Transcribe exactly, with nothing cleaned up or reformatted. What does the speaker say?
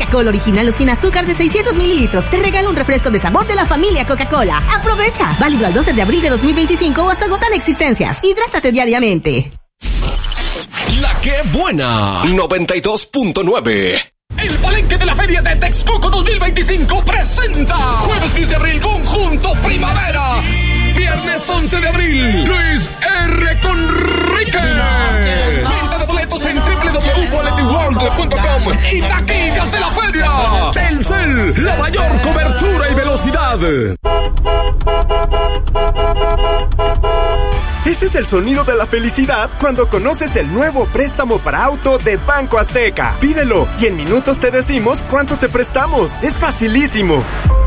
Coca-Cola original o sin azúcar de seiscientos mililitros. Te regala un refresco de sabor de la familia Coca-Cola. ¡Aprovecha! Válido al doce de abril de dos mil veinticinco o hasta agotar existencias. Hidrátate diariamente. La que buena. noventa y dos punto nueve. El Palenque de la Feria de Texcoco dos mil veinticinco presenta jueves diez de abril Conjunto Primavera. Viernes once de abril Luis R. Conrique. Venta de boletos en doble u doble u doble u punto boletiworld punto com y taquillas de la feria. Telcel, la mayor cobertura y velocidad. Ese es el sonido de la felicidad cuando conoces el nuevo préstamo para auto de Banco Azteca. Pídelo y en minutos te decimos cuánto te prestamos. Es facilísimo.